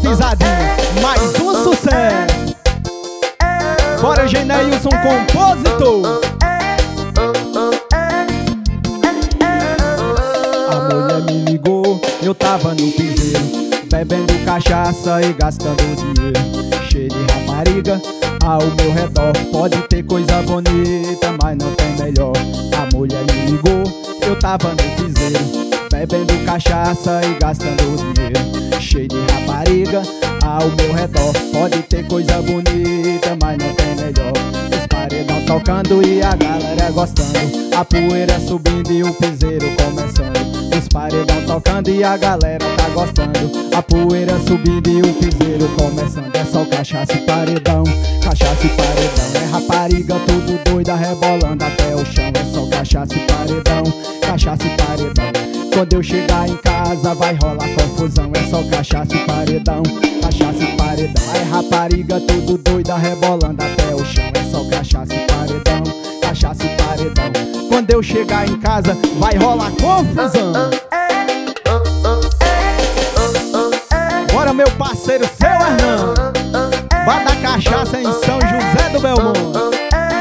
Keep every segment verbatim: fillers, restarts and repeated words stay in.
pisadinha, mais um sucesso. Bora, Geneilson, compositor. A mulher me ligou, eu tava no piseiro, bebendo cachaça e gastando dinheiro. Cheio de rapariga ao meu redor, pode ter coisa bonita, mas não tem melhor. A mulher me ligou, eu tava no piseiro, bebendo cachaça e gastando dinheiro. Cheio de rapariga ao meu redor, pode ter coisa bonita, mas não tem melhor. Os paredão tocando e a galera gostando, a poeira subindo e o piseiro começando. Os paredão tocando e a galera tá gostando, a poeira subindo e o piseiro começando. É só cachaça e paredão, cachaça e paredão. É rapariga tudo doida rebolando até o chão. É só cachaça e paredão, cachaça e paredão. Quando eu chegar em casa vai rolar confusão. É só cachaça e paredão, cachaça e paredão. É rapariga tudo doida rebolando até o chão. É só cachaça e paredão, cachaça e paredão. Quando eu chegar em casa vai rolar confusão. Bora, meu parceiro, seu Hernão, bar da cachaça em São José do Belmonte.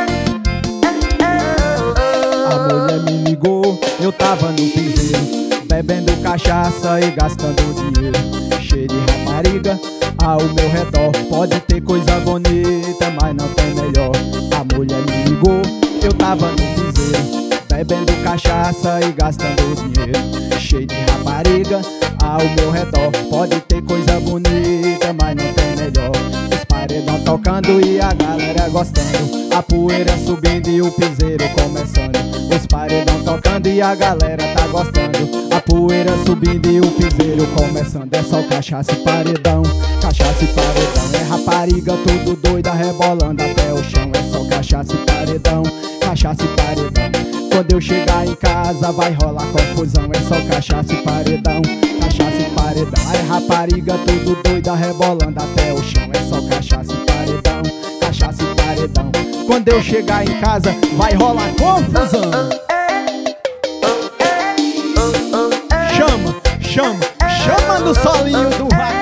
A mulher me ligou, eu tava no piseiro, bebendo cachaça e gastando dinheiro. Cheio de rapariga ao meu redor, pode ter coisa bonita, mas não tem melhor. A mulher me ligou, eu tava no piseiro, bebendo cachaça e gastando dinheiro. Cheio de rapariga ao meu redor, pode ter coisa bonita, mas não tem melhor. Os paredão tocando e a galera gostando, a poeira subindo e o piseiro começando. Os paredão tocando e a galera tá gostando, a poeira subindo e o piseiro começando. É só cachaça e paredão, cachaça e paredão. É rapariga tudo doida rebolando até o chão. É só cachaça e paredão, cachaça e paredão. Quando eu chegar em casa vai rolar confusão. É só cachaça e paredão, cachaça e paredão. É rapariga tudo doida rebolando até o chão. É só cachaça e paredão, cachaça e paredão. Quando eu chegar em casa vai rolar confusão. Chama, chama, chama no solinho do rádio.